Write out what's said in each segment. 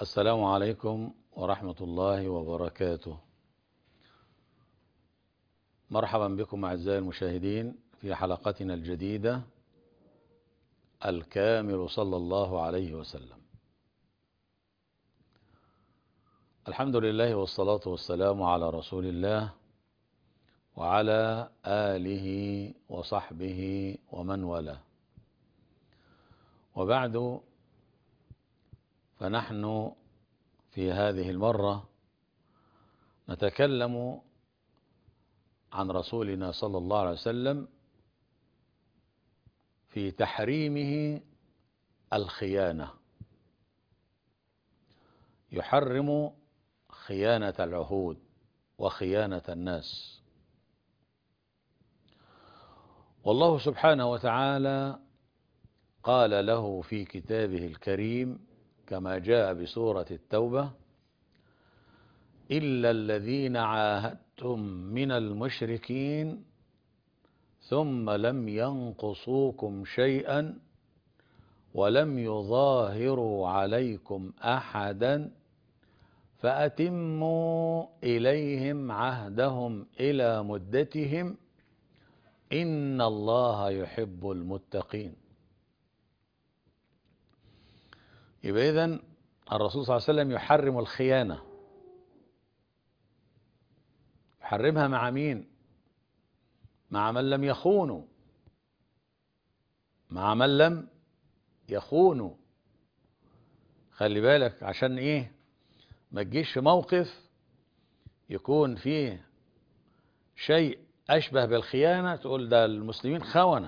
السلام عليكم ورحمة الله وبركاته. مرحبا بكم أعزائي المشاهدين في حلقتنا الجديدة الكامل صلى الله عليه وسلم. الحمد لله والصلاة والسلام على رسول الله وعلى آله وصحبه ومن والاه، وبعد، فنحن في هذه المرة نتكلم عن رسولنا صلى الله عليه وسلم في تحريمه الخيانة. يحرم خيانة العهود وخيانة الناس، والله سبحانه وتعالى قال له في كتابه الكريم كما جاء بسورة التوبة: إلا الذين عاهدتم من المشركين ثم لم ينقصوكم شيئا ولم يظاهروا عليكم أحدا فأتموا إليهم عهدهم إلى مدتهم إن الله يحب المتقين. يبقى إذن الرسول صلى الله عليه وسلم يحرم الخيانة. يحرمها مع مين؟ مع من لم يخونوا، مع من لم يخونوا. خلي بالك عشان ايه ما تجيش في موقف يكون فيه شيء أشبه بالخيانة تقول ده المسلمين خونة.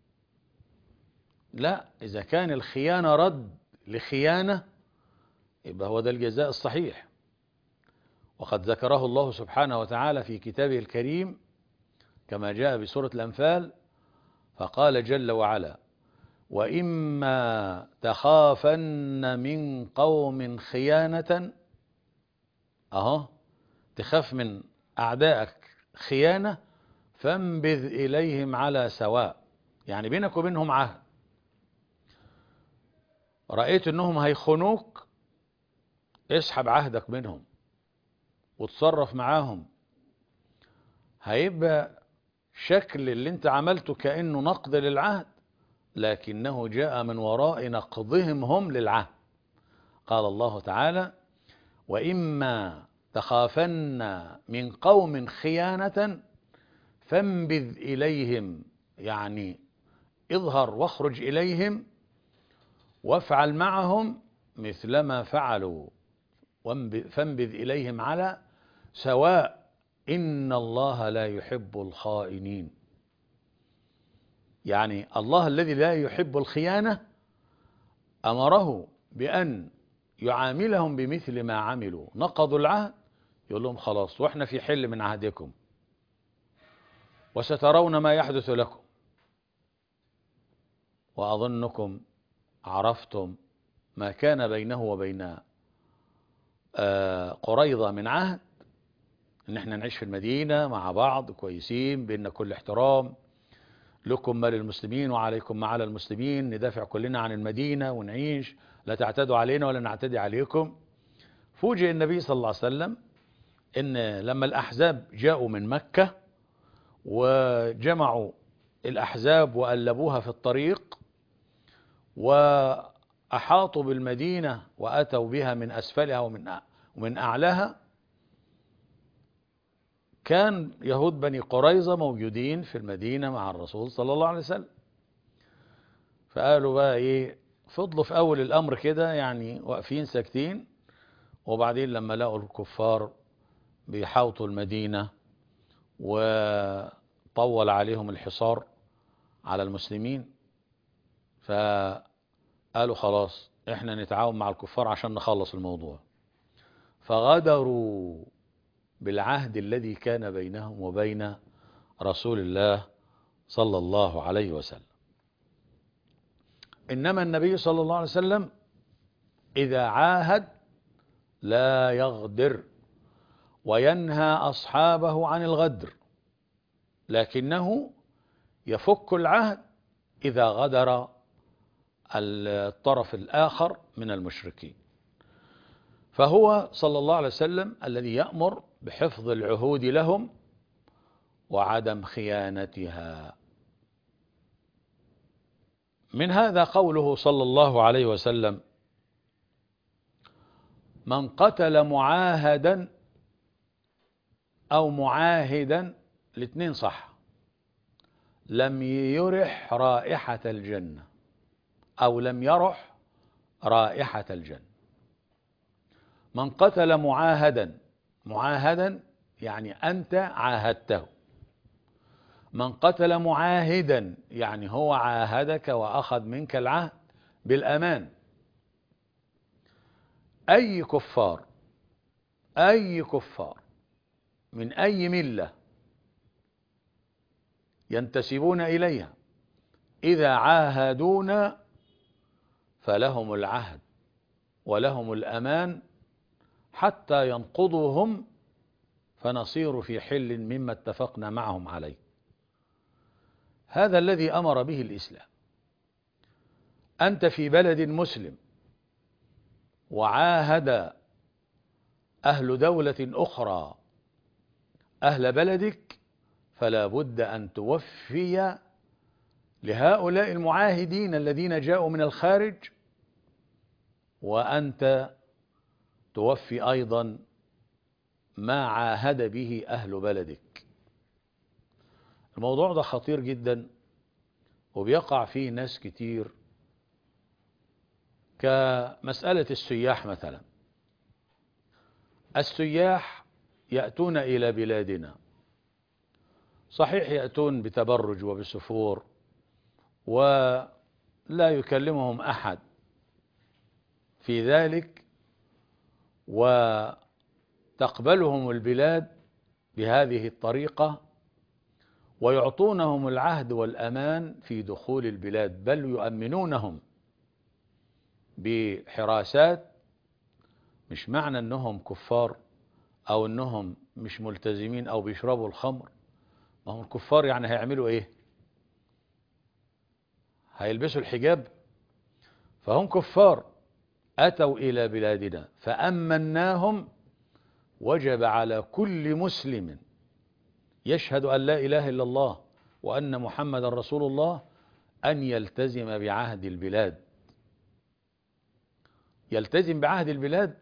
لا، إذا كان الخيانة رد لخيانة يبقى هو ده الجزاء الصحيح، وقد ذكره الله سبحانه وتعالى في كتابه الكريم كما جاء بسورة الأنفال، فقال جل وعلا: وإما تخافن من قوم خيانة، تخاف من أعدائك خيانة فانبذ إليهم على سواء، يعني بينك وبينهم عهد، رأيت أنهم هيخونوك اسحب عهدك منهم وتصرف معاهم، هيبقى شكل اللي انت عملته كأنه نقض للعهد، لكنه جاء من وراء نقضهم هم للعهد. قال الله تعالى: وإما تخافن من قوم خيانة فانبذ إليهم، يعني اظهر واخرج إليهم وافعل معهم مثلما فعلوا فانبذ إليهم على سواء إن الله لا يحب الخائنين. يعني الله الذي لا يحب الخيانة أمره بأن يعاملهم بمثل ما عملوا، نقضوا العهد يقول لهم خلاص وإحنا في حل من عهدكم وسترون ما يحدث لكم. وأظنكم عرفتم ما كان بينه وبين قريظة من عهد، ان احنا نعيش في المدينة مع بعض كويسين بيننا كل احترام، لكم ما للمسلمين وعليكم ما على المسلمين، ندافع كلنا عن المدينة ونعيش، لا تعتدوا علينا ولا نعتدي عليكم. فوجئ النبي صلى الله عليه وسلم ان لما الأحزاب جاءوا من مكة وجمعوا الأحزاب وألبوها في الطريق وأحاطوا بالمدينة وأتوا بها من أسفلها ومن أعلاها، كان يهود بني قريظة موجودين في المدينة مع الرسول صلى الله عليه وسلم، فقالوا بقى ايه، فضلوا في أول الأمر كده يعني واقفين ساكتين، وبعدين لما لقوا الكفار بيحاوطوا المدينة وطول عليهم الحصار على المسلمين، فقالوا خلاص احنا نتعاون مع الكفار عشان نخلص الموضوع، فغدروا بالعهد الذي كان بينهم وبين رسول الله صلى الله عليه وسلم. إنما النبي صلى الله عليه وسلم إذا عاهد لا يغدر وينهى أصحابه عن الغدر، لكنه يفك العهد إذا غدر الطرف الآخر من المشركين. فهو صلى الله عليه وسلم الذي يأمر بحفظ العهود لهم وعدم خيانتها. من هذا قوله صلى الله عليه وسلم: من قتل معاهدا أو معاهدا، الاثنين صح، لم يرح رائحة الجنة، أو لم يرح رائحة الجنة. من قتل معاهدا، معاهدا يعني أنت عاهدته. من قتل معاهدا يعني هو عاهدك وأخذ منك العهد بالأمان. أي كفار، أي كفار من أي ملة ينتسبون إليها، إذا عاهدونا فلهم العهد ولهم الأمان حتى ينقضوهم، فنصير في حل مما اتفقنا معهم عليه. هذا الذي أمر به الإسلام. أنت في بلد مسلم وعاهد أهل دولة أخرى أهل بلدك، فلا بد أن توفي لهؤلاء المعاهدين الذين جاءوا من الخارج، وأنت توفي أيضا ما عاهد به أهل بلدك. الموضوع ده خطير جدا وبيقع فيه ناس كتير، كمسألة السياح مثلا. السياح يأتون إلى بلادنا، صحيح يأتون بتبرج وبسفور ولا يكلمهم أحد في ذلك، وتقبلهم البلاد بهذه الطريقة ويعطونهم العهد والأمان في دخول البلاد، بل يؤمنونهم بحراسات. مش معنى أنهم كفار أو أنهم مش ملتزمين أو بيشربوا الخمر، ما هم الكفار يعني هيعملوا إيه؟ هيلبسوا الحجاب؟ فهم كفار أتوا إلى بلادنا فأمناهم. وجب على كل مسلم يشهد أن لا إله إلا الله وأن محمد رسول الله أن يلتزم بعهد البلاد، يلتزم بعهد البلاد.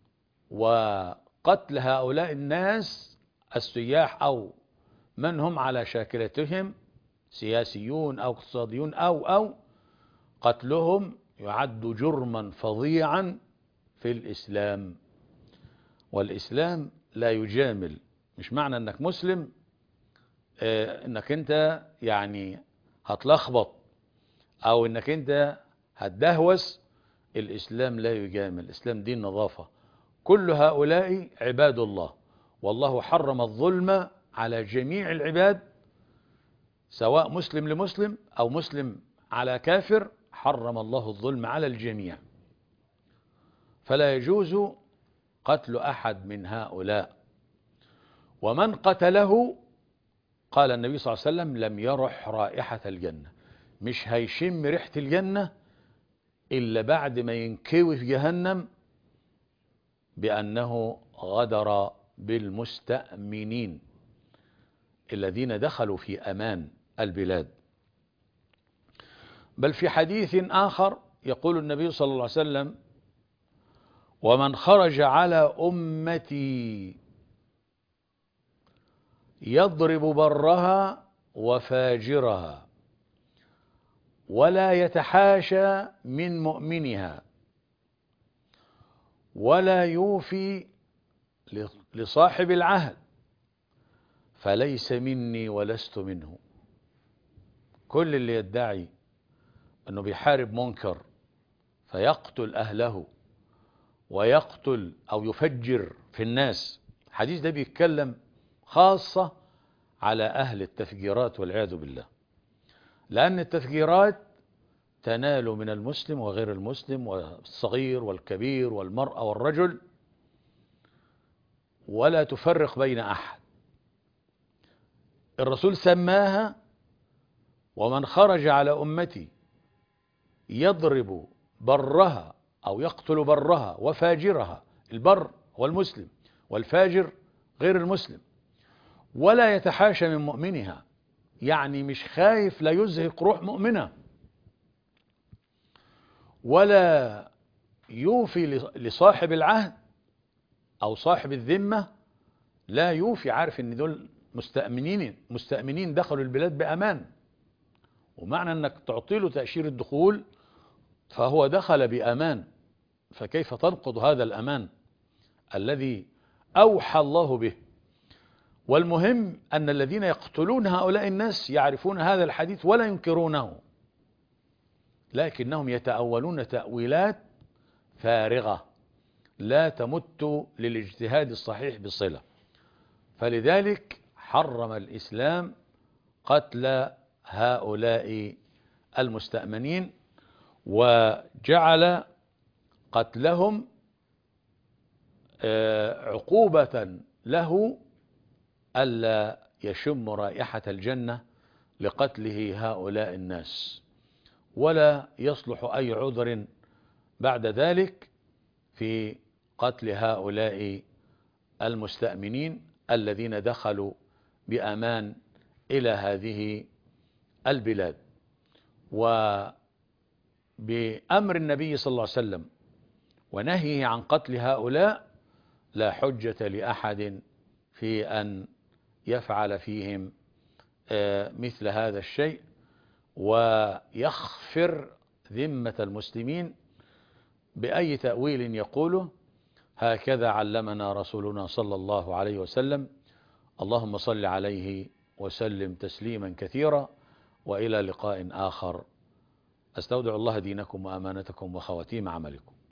وقتل هؤلاء الناس السياح أو من هم على شاكلتهم، سياسيون أو اقتصاديون أو قتلهم يعد جرما فظيعا في الإسلام. والإسلام لا يجامل. مش معنى أنك مسلم أنك أنت يعني هتلخبط أو أنك أنت هتدهوس. الإسلام لا يجامل، الإسلام دين نظافة. كل هؤلاء عباد الله، والله حرم الظلم على جميع العباد، سواء مسلم لمسلم أو مسلم على كافر، حرم الله الظلم على الجميع. فلا يجوز قتل أحد من هؤلاء. ومن قتله قال النبي صلى الله عليه وسلم لم يرح رائحة الجنة، مش هيشم ريحة الجنة إلا بعد ما ينكوي في جهنم بأنه غدر بالمستأمنين الذين دخلوا في أمان البلاد. بل في حديث آخر يقول النبي صلى الله عليه وسلم: ومن خرج على أمتي يضرب برها وفاجرها ولا يتحاشى من مؤمنها ولا يوفي لصاحب العهد فليس مني ولست منه. كل اللي يدعي أنه بيحارب منكر فيقتل أهله ويقتل أو يفجر في الناس، الحديث ده بيتكلم خاصة على أهل التفجيرات والعياذ بالله، لأن التفجيرات تنال من المسلم وغير المسلم والصغير والكبير والمرأة والرجل، ولا تفرق بين أحد. الرسول سماها: ومن خرج على أمتي يضرب برها أو يقتل برها وفاجرها، البر هو المسلم والفاجر غير المسلم، ولا يتحاشى من مؤمنها، يعني مش خايف لا يزهق روح مؤمنة، ولا يوفي لصاحب العهد أو صاحب الذمة، لا يوفي، عارف ان دول مستأمنين دخلوا البلاد بأمان، ومعنى انك تعطي له تأشير الدخول فهو دخل بأمان، فكيف تنقض هذا الأمان الذي أوحى الله به؟ والمهم أن الذين يقتلون هؤلاء الناس يعرفون هذا الحديث ولا ينكرونه، لكنهم يتأولون تأويلات فارغة لا تمت للاجتهاد الصحيح بصلة. فلذلك حرم الإسلام قتل هؤلاء المستأمنين، وجعل قتلهم عقوبة له ألا يشم رائحة الجنة لقتله هؤلاء الناس، ولا يصلح أي عذر بعد ذلك في قتل هؤلاء المستأمنين الذين دخلوا بأمان إلى هذه البلاد. وبأمر النبي صلى الله عليه وسلم ونهيه عن قتل هؤلاء لا حجة لأحد في أن يفعل فيهم مثل هذا الشيء ويخفر ذمة المسلمين بأي تأويل يقوله. هكذا علمنا رسولنا صلى الله عليه وسلم. اللهم صل عليه وسلم تسليما كثيرا، وإلى لقاء آخر. أستودع الله دينكم وأمانتكم وخواتيم عملكم.